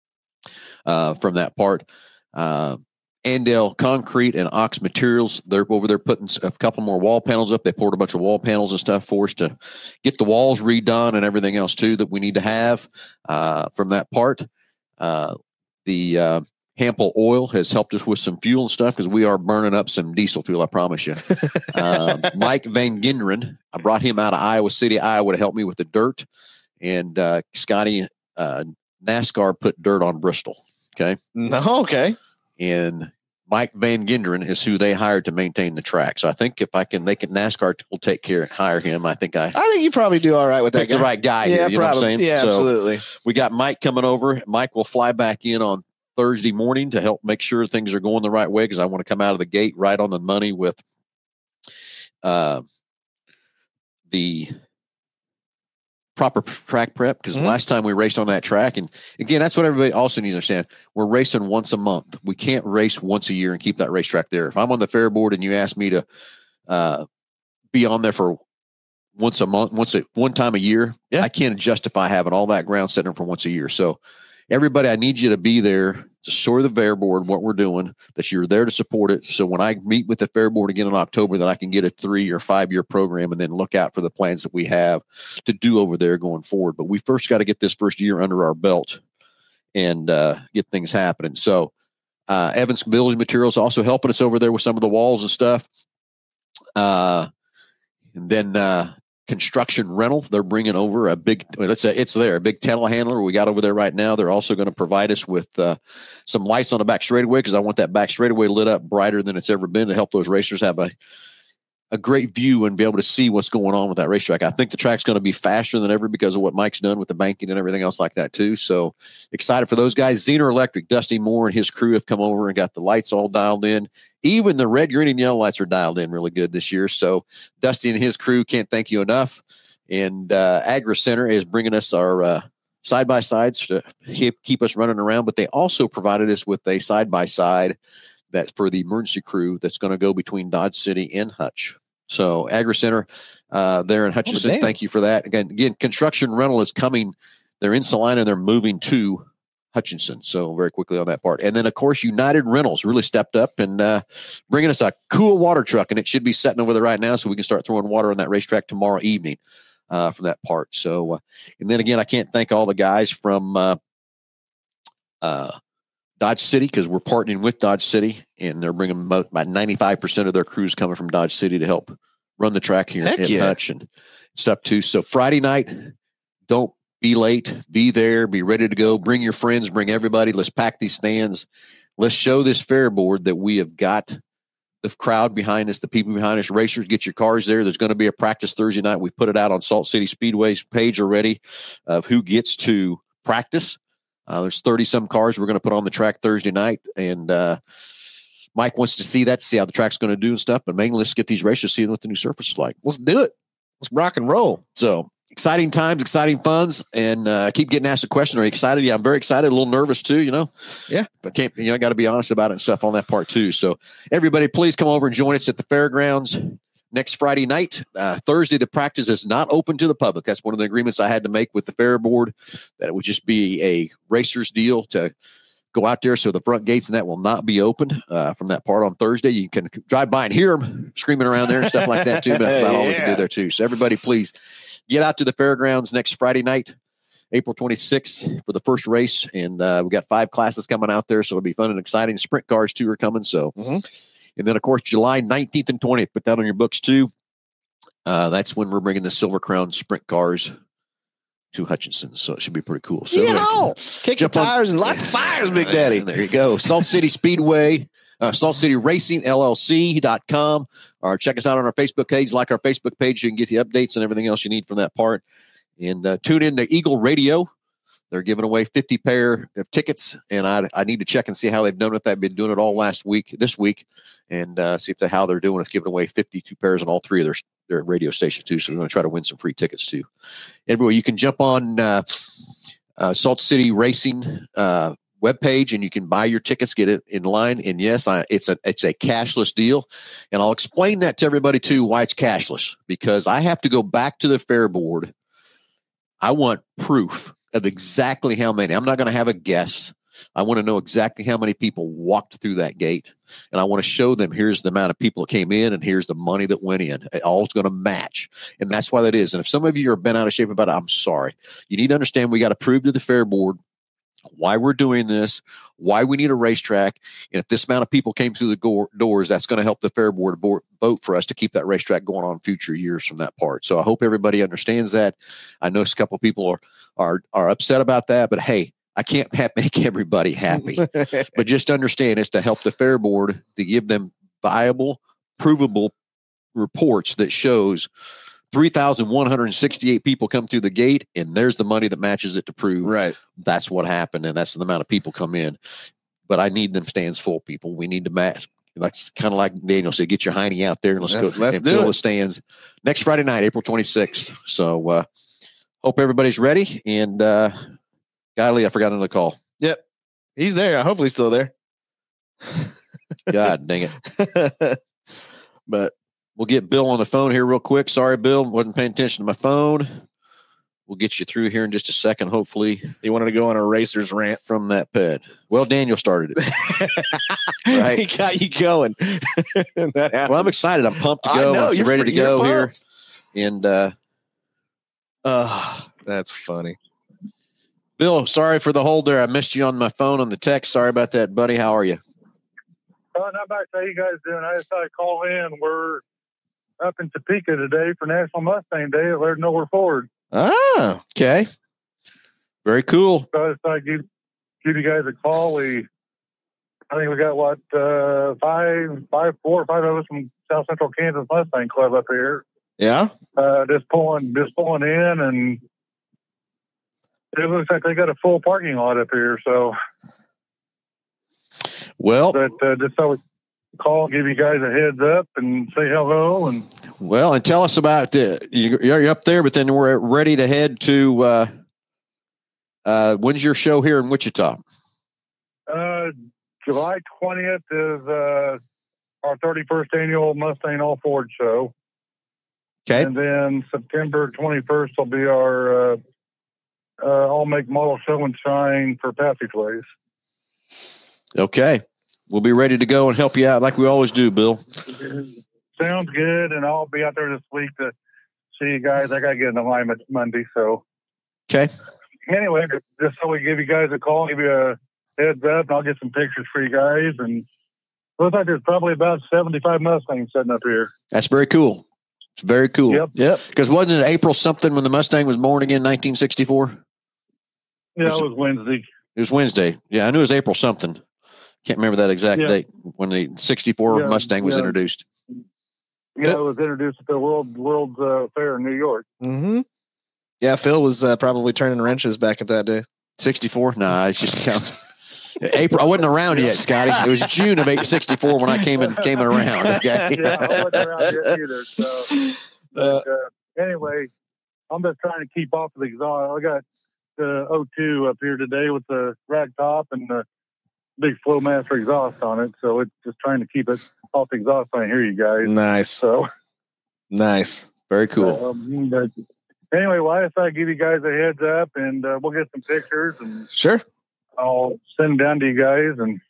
uh, from that part. Uh, Andale Concrete and Ox Materials, they're over there putting a couple more wall panels up. They poured a bunch of wall panels and stuff for us to get the walls redone and everything else too that we need to have uh, from that part. Uh, the uh, Hampel Oil has helped us with some fuel and stuff because we are burning up some diesel fuel, I promise you. uh, Mike Van Genderen, I brought him out of Iowa City, Iowa to help me with the dirt. And uh, Scotty uh, NASCAR put dirt on Bristol. Okay. No, okay. And Mike Van Genderen is who they hired to maintain the track. So I think if I can, they can, NASCAR will take care and hire him. I think I, I think you probably do all right with that picked guy. the right guy Yeah, here. You probably. know what I'm saying? Yeah, So absolutely. we got Mike coming over. Mike will fly back in on Thursday morning to help make sure things are going the right way because I want to come out of the gate right on the money with uh, the proper track prep because Mm-hmm. last time we raced on that track, and again, that's what everybody also needs to understand. We're racing once a month. We can't race once a year and keep that racetrack there. If I'm on the fair board and you ask me to uh, be on there for once a month, once a one time a year, Yeah. I can't justify having all that ground setting for once a year. So everybody, I need you to be there to show the fair board what we're doing, that you're there to support it. So when I meet with the fair board again in October, that I can get a three or five year program and then look out for the plans that we have to do over there going forward. But we first got to get this first year under our belt and uh, get things happening. So uh, Evans Building Materials also helping us over there with some of the walls and stuff. Uh, and then uh, Construction Rental, they're bringing over a big, let's say it's there, a big telehandler we got over there right now. They're also going to provide us with uh, some lights on the back straightaway because I want that back straightaway lit up brighter than it's ever been to help those racers have a, a great view and be able to see what's going on with that racetrack. I think the track's going to be faster than ever because of what Mike's done with the banking and everything else like that too. So excited for those guys. Zener Electric, Dusty Moore and his crew have come over and got the lights all dialed in. Even the red, green, and yellow lights are dialed in really good this year. So Dusty and his crew can't thank you enough. And uh, Agri Center is bringing us our uh, side-by-sides to keep, keep us running around. But they also provided us with a side-by-side that's for the emergency crew that's going to go between Dodge City and Hutch. So Agri Center uh, there in Hutchinson, Oh, thank you for that. Again, again, Construction Rental is coming. They're in Salina and they're moving to Hutchinson. So very quickly on that part. And then, of course, United Rentals really stepped up and uh, bringing us a cool water truck. And it should be sitting over there right now so we can start throwing water on that racetrack tomorrow evening uh, from that part. So, uh, and then again, I can't thank all the guys from uh, uh, Dodge City, because we're partnering with Dodge City, and they're bringing about, about ninety-five percent of their crews coming from Dodge City to help run the track here Heck at yeah. Hutch and stuff too. So Friday night, don't be late. Be there. Be ready to go. Bring your friends. Bring everybody. Let's pack these stands. Let's show this fair board that we have got the crowd behind us, the people behind us. Racers, get your cars there. There's going to be a practice Thursday night. We put it out on Salt City Speedway's page already of who gets to practice. Uh, there's thirty-some cars we're going to put on the track Thursday night, and uh, Mike wants to see that, see how the track's going to do and stuff, but mainly let's get these racers seeing what the new surface is like. Let's do it. Let's rock and roll. So exciting times, exciting funds, and uh, I keep getting asked a question. Are you excited? Yeah, I'm very excited, a little nervous too, you know? Yeah. But can't, you know, I got to be honest about it and stuff on that part too. So everybody, please come over and join us at the fairgrounds next Friday night. Uh, Thursday, the practice is not open to the public. That's one of the agreements I had to make with the fair board, that it would just be a racer's deal to go out there. So the front gates and that will not be open uh, from that part on Thursday. You can drive by and hear them screaming around there and stuff like that too. But that's about all we can do there too. So everybody, please get out to the fairgrounds next Friday night, April twenty-sixth, for the first race. And uh, we got five classes coming out there. So it'll be fun and exciting. Sprint cars too are coming. So, mm-hmm. And then of course, July nineteenth and twentieth, put that on your books too. Uh, that's when we're bringing the Silver Crown sprint cars to Hutchinson. So it should be pretty cool. So you know, kick the tires on, and light the fires, Big Daddy. There you go. Salt City Speedway, uh, Salt City Racing L L C dot com, or check us out on our Facebook page. Like our Facebook page, you can get the updates and everything else you need from that part. And uh, tune in to Eagle Radio. They're giving away fifty pair of tickets, and I I need to check and see how they've done with that. I've been doing it all last week, this week, and uh, see if they, how they're doing with giving away fifty-two pairs on all three of their their radio stations too. So we're going to try to win some free tickets too. Everywhere you can jump on uh, uh, Salt City Racing uh, webpage, and you can buy your tickets, get it in line. And yes, I, it's a it's a cashless deal, and I'll explain that to everybody too why it's cashless, because I have to go back to the fair board. I want proof of exactly how many. I'm not going to have a guess. I want to know exactly how many people walked through that gate, and I want to show them here's the amount of people that came in and here's the money that went in. It all's going to match, and that's why that is. And if some of you are bent out of shape about it, I'm sorry. You need to understand we got to prove to the fair board why we're doing this, why we need a racetrack, and if this amount of people came through the go- doors, that's going to help the fair board board vote for us to keep that racetrack going on future years from that part. So I hope everybody understands that. I know a couple of people are are are upset about that, but hey, I can't ha- make everybody happy. But just understand it's to help the fair board, to give them viable, provable reports that shows three thousand one hundred sixty-eight people come through the gate, and there's the money that matches it to prove right. That's what happened, and that's the amount of people come in. But I need them stands full, people. We need to match. Like kind of like Daniel said, get your hiney out there and let's, let's go let's and do fill it. the stands next Friday night, April twenty-sixth. So uh, hope everybody's ready. And uh, golly, I forgot another call. Yep, he's there. Hopefully, he's still there. God dang it! But we'll get Bill on the phone here real quick. Sorry, Bill, wasn't paying attention to my phone. We'll get you through here in just a second. Hopefully, he wanted to go on a racer's rant from that ped. Well, Daniel started it. Right, he got you going. That well, I'm excited. I'm pumped to go. I know, I'm you're ready to go pumped. here. And uh, uh, that's funny. Bill, sorry for the hold there. I missed you on my phone on the text. Sorry about that, buddy. How are you? Oh, not bad. How you guys doing? I just thought I'd call in. We're up in Topeka today for National Mustang Day at Laird Nowhere Ford. Ah, okay. Very cool. So I just thought I'd give, give you guys a call. We, I think we got what, uh, five, five, four or five of us from South Central Kansas Mustang Club up here. Yeah. Uh, just pulling, just pulling in, and it looks like they got a full parking lot up here. So, well, but uh, just thought we'd call, give you guys a heads up, and say hello. And well, and tell us about the you're, you're up there, but then we're ready to head to. Uh, uh, when's your show here in Wichita? Uh, July twentieth is uh, our thirty-first annual Mustang All Ford show. Okay, and then September twenty-first will be our uh, uh, all make model show and shine for passageways. Okay. We'll be ready to go and help you out like we always do, Bill. Sounds good. And I'll be out there this week to see you guys. I got to get in alignment Monday. So, okay. Anyway, just so we give you guys a call, give you a heads up. I'll get some pictures for you guys. And looks like there's probably about seventy-five Mustangs sitting up here. That's very cool. It's very cool. Yep. Yep. Because wasn't it April something when the Mustang was born again, nineteen sixty-four? Yeah, it was Wednesday. It was Wednesday. Yeah, I knew it was April something. Can't remember that exact Yeah. date when the sixty-four Yeah, Mustang was yeah. introduced. Yeah, it was introduced at the World World uh, Fair in New York. Mm-hmm. Yeah, Phil was uh, probably turning wrenches back at that day. sixty-four? Nah, it's just count. April. I wasn't around yet, Scotty. It was June of eight sixty-four when I came in came in around. Okay. Yeah, I wasn't around yet either. So, but, uh, anyway, I'm just trying to keep off of the exhaust. I got the O two up here today with the rag top and the big Flowmaster exhaust on it. So it's just trying to keep it off the exhaust. I hear you guys. Nice. So Nice. Very cool. Um, but anyway, well, I thought I'd give you guys a heads up, and uh, we'll get some pictures, and Sure. I'll send them down to you guys. And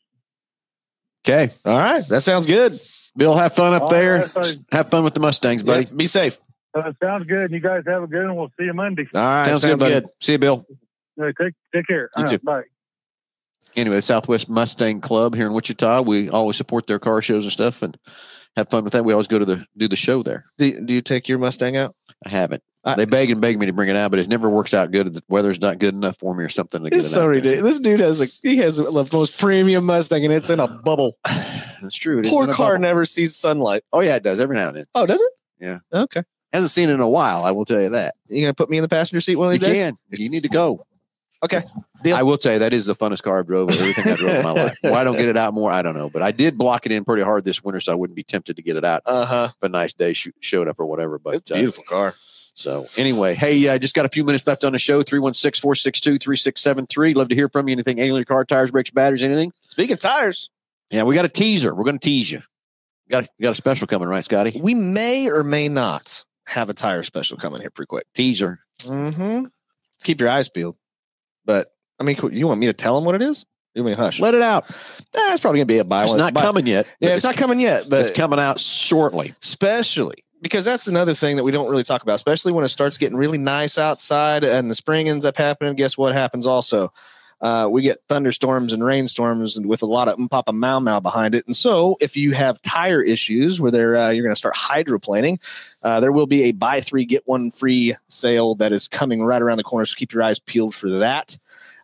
Okay. All right. That sounds good. Bill, have fun up All there. right, so- Have fun with the Mustangs, buddy. Yeah, be safe. uh, sounds good. And you guys have a good one. We'll see you Monday. All right. Sounds, Sounds, good, buddy. good. See you, Bill. Uh, take take care. You Uh, too. Bye. Anyway, the Southwest Mustang Club here in Wichita. We always support their car shows and stuff and have fun with that. We always go to the do the show there. Do, do you take your Mustang out? I haven't. I- they beg and beg me to bring it out, but it never works out good. The weather's not good enough for me or something to get it It's so out there. ridiculous. This dude has a he has the most premium Mustang, and it's in a bubble. That's true. It is Poor in a car bubble. never sees sunlight. Oh yeah, it does every now and then. Oh, does it? Yeah. Okay. Hasn't seen it in a while. I will tell you that. You gonna put me in the passenger seat one of You these days? can. You need to go. Okay. Deal. I will tell you that is the funnest car I've drove of everything I drove in my life. Why I don't get it out more, I don't know. But I did block it in pretty hard this winter, so I wouldn't be tempted to get it out Uh huh. if a nice day sh- showed up or whatever. But It's a beautiful car. Uh, so anyway, hey, I uh, just got a few minutes left on the show. three one six, four six two, three six seven three. Love to hear from you. Anything alien, car, tires, brakes, batteries, anything? Speaking of tires, Yeah, we got a teaser. We're going to tease you. We got a, we got a special coming, right, Scotty? we may or may not have a tire special coming here pretty quick. Teaser. Mm-hmm. Keep your eyes peeled. But I mean, you want me to tell them what it is? You want me to hush? Let it out. Eh, it's probably gonna be a buy It's one. not buy- coming yet. Yeah, but it's, not coming yet, but it's coming out shortly. especially because that's another thing that we don't really talk about, especially when it starts getting really nice outside and the spring ends up happening. Guess what happens also? Uh, we get thunderstorms and rainstorms and with a lot of Papa Mau Mau behind it. And so if you have tire issues where they're, uh, you're going to start hydroplaning, uh, there will be a buy three, get one free sale that is coming right around the corner. So keep your eyes peeled for that.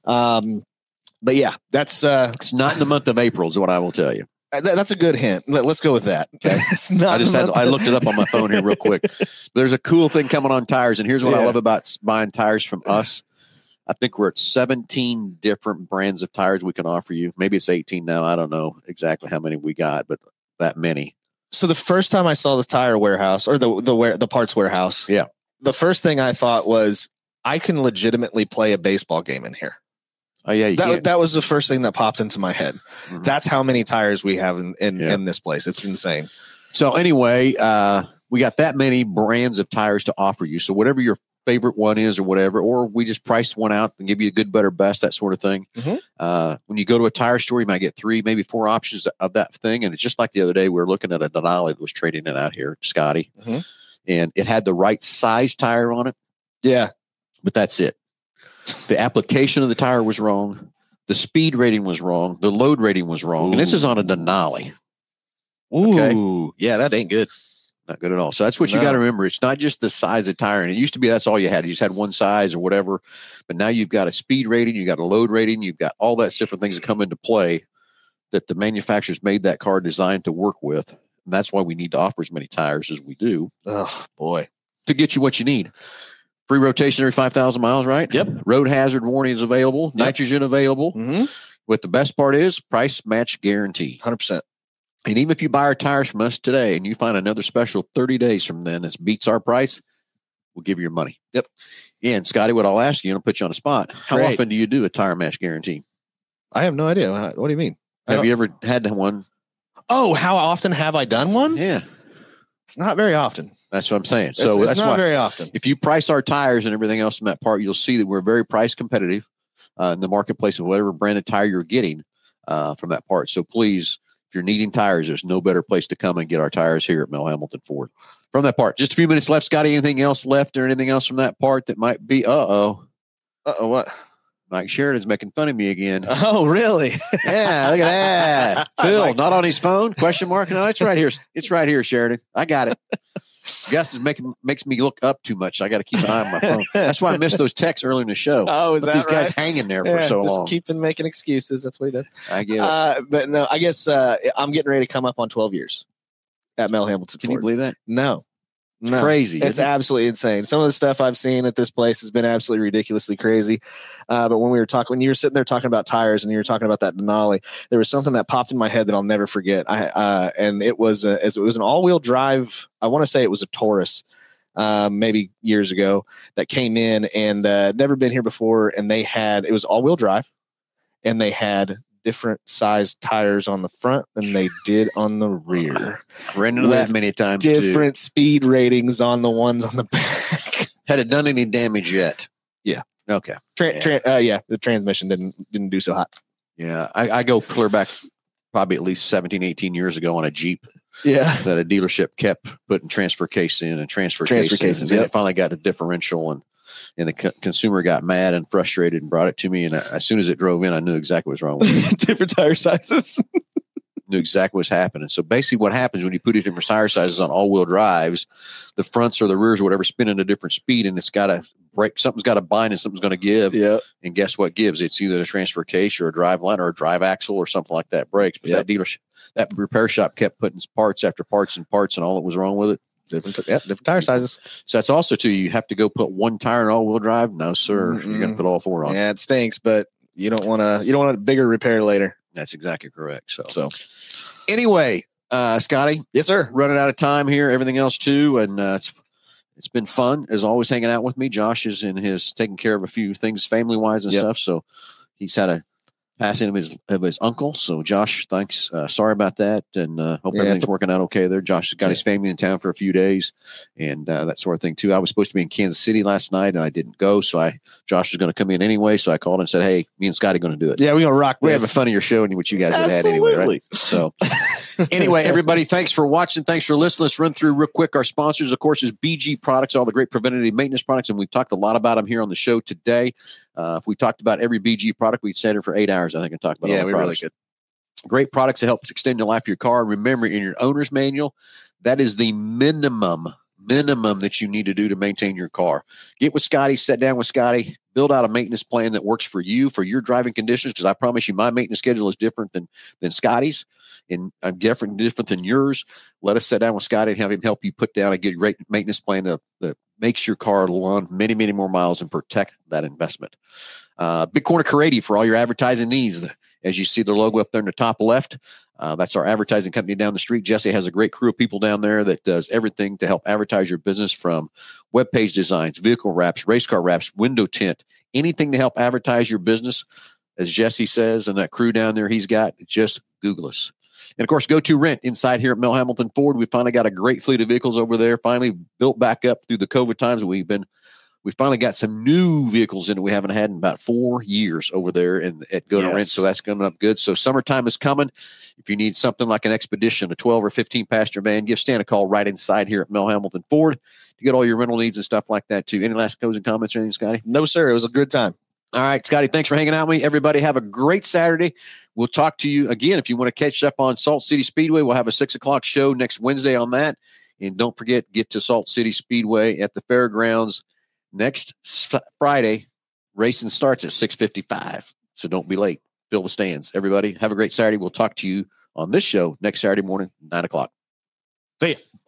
Um, but yeah, that's, uh, It's not in the month of April, is what I will tell you. that, that's a good hint. Let, let's go with that. Okay. It's not I just had I looked it up on my phone here real quick. There's a cool thing coming on tires, and here's what I Yeah. love about s- buying tires from us. I think we're at seventeen different brands of tires we can offer you. Maybe it's eighteen now. I don't know exactly how many we got, but that many. So the first time I saw this tire warehouse or the the where the parts warehouse, Yeah. the first thing I thought was I can legitimately play a baseball game in here. Oh yeah, you That can. that was the first thing that popped into my head. Mhm. That's how many tires we have in in, Yeah. in this place. It's insane. So anyway, uh, we got that many brands of tires to offer you. So whatever your favorite one is or whatever, or we just priced one out and give you a good, better, best, that sort of thing. Mhm. Uh, when you go to a tire store, you might get three, maybe four options of that thing. And it's just like the other day, we were looking at a Denali that was trading it out here, Scotty, Mhm. and it had the right size tire on it, Yeah. but that's it. The application of the tire was wrong. The speed rating was wrong. The load rating was wrong. And this is on a Denali. Okay. Ooh, yeah, that ain't good. Not good at all. So that's what you No. got to remember. It's not just the size of tire. And it used to be that's all you had. You just had one size or whatever. But now you've got a speed rating, you got a load rating, you've got all that different things that come into play that the manufacturers made that car designed to work with. And that's why we need to offer as many tires as we do Oh boy. to get you what you need. Free rotation every five thousand miles, right? Yep. Road hazard warning is available. Yep. Nitrogen available. Mm-hmm. What the best part is, price match guarantee. Hundred percent. And even if you buy our tires from us today and you find another special thirty days from then that beats our price, we'll give you your money. Yep. And Scotty, what I'll ask you, and I'll put you on the spot. How Great. often do you do a tire match guarantee? I have no idea. What do you mean? I Have don't- you ever had one? Oh, how often have I done one? Yeah, It's not very often. that's what I'm saying. It's- So it's that's not why very often. if you price our tires and everything else in that part, you'll see that we're very price competitive uh, in the marketplace of whatever brand of tire you're getting uh, from that part. So please, if you're needing tires, there's no better place to come and get our tires here at Mel Hamilton Ford. From that part, just a few minutes left. Scotty, anything else left or anything else from that part that might be, uh-oh. Uh oh, what? Mike Sheridan's making fun of me again. Oh, really? Yeah, look at that. Phil, not on his phone? Question mark? No, it's right here. It's right here, Sheridan. I got it. Gus is making makes me look up too much. So I got to keep an eye on my phone. That's why I missed those texts early in the show. Oh, is Let that these guys right? hanging there Yeah, for so just long. keeping making excuses. That's what he does. I get it. Uh, but no, I guess uh, I'm getting ready to come up on twelve years at Mel Hamilton. Can Ford. you believe that? No. No, Crazy. It's absolutely insane. Some of the stuff I've seen at this place has been absolutely ridiculously crazy. Uh, but when we were talking, when you were sitting there talking about tires and you were talking about that Denali, there was something that popped in my head that I'll never forget. I uh, and it was a, it was an all-wheel drive. I want to say it was a Taurus, um, maybe years ago, that came in and uh, never been here before. And they had it was all-wheel drive, and they had different sized tires on the front than they did on the rear. Ran into that many times. Different too. speed ratings on the ones on the back. Had it done any damage yet? Yeah. Okay. Tra- yeah. Tra- uh, yeah, the transmission didn't didn't do so hot. Yeah, I, I go clear back probably at least seventeen, eighteen years ago on a Jeep. Yeah, that a dealership kept putting transfer case in and transfer, transfer case cases. In. And then Yep. it finally got a differential, and and the co- consumer got mad and frustrated and brought it to me. And I, as soon as it drove in, I knew exactly what was wrong with it. Different tire sizes. Knew exactly what's happening. So basically, what happens when you put it different tire sizes on all-wheel drives, the fronts or the rears or whatever spin at a different speed, and it's got to break. Something's got to bind, and something's going to give. Yeah. And guess what gives? It's either a transfer case or a drive line or a drive axle or something like that breaks. But Yep. that dealership, that repair shop kept putting parts after parts and parts, and all that was wrong with it. Different, yeah, different tire sizes. So that's also too. You have to go put one tire in all-wheel drive. No, sir. Mm-mm. You're going to put all four on. Yeah, it stinks, but you don't want to. You don't want a bigger repair later. That's exactly correct. So, So, anyway, uh, Scotty, yes, sir. running out of time here. Everything else too, and uh, it's it's been fun as always hanging out with me. Josh is in his taking care of a few things family wise and Yep. stuff. So he's had a passing of his of his uncle. So Josh, thanks. Uh, sorry about that, and uh, hope Yeah. everything's working out okay there. Josh has got his family in town for a few days, and uh, that sort of thing too. I was supposed to be in Kansas City last night, and I didn't go. So I Josh was going to come in anyway. So I called and said, "Hey, me and Scotty going to do it." Yeah, we're gonna rock. We this. have a funnier show than what you guys would have had anyway, right? So anyway, everybody, thanks for watching. Thanks for listening. Let's run through real quick. Our sponsors, of course, is B G Products, all the great preventative maintenance products, and we've talked a lot about them here on the show today. Uh, if we talked about every B G product, we'd sit here for eight hours, I think, and talk about all Yeah, the we really products. could. Great products to help extend the life of your car. Remember, in your owner's manual, that is the minimum, minimum that you need to do to maintain your car. Get with Scotty, sit down with Scotty, build out a maintenance plan that works for you, for your driving conditions, because I promise you my maintenance schedule is different than, than Scotty's, and I'm different, different than yours. Let us sit down with Scotty and have him help you put down a good rate maintenance plan that, that makes your car run many, many more miles and protect that investment. Uh, Big Corner Carady for all your advertising needs. As you see the logo up there in the top left, uh, that's our advertising company down the street. Jesse has a great crew of people down there that does everything to help advertise your business, from web page designs, vehicle wraps, race car wraps, window tint, anything to help advertise your business. As Jesse says, and that crew down there he's got, just Google us. And of course, Go To Rent inside here at Mel Hamilton Ford. We finally got a great fleet of vehicles over there, finally built back up through the COVID times. We've been We finally got some new vehicles in that we haven't had in about four years over there in, at Go to Yes. Rent. So that's coming up good. So summertime is coming. If you need something like an Expedition, a twelve or fifteen passenger van, give Stan a call right inside here at Mel Hamilton Ford to get all your rental needs and stuff like that too. Any last closing comments or anything, Scotty? No, sir. It was a good time. All right, Scotty, thanks for hanging out with me. Everybody have a great Saturday. We'll talk to you again. If you want to catch up on Salt City Speedway, we'll have a six o'clock show next Wednesday on that. And don't forget, get to Salt City Speedway at the fairgrounds next Friday. Racing starts at six fifty-five, so don't be late. Fill the stands. Everybody, have a great Saturday. We'll talk to you on this show next Saturday morning, nine o'clock. See ya.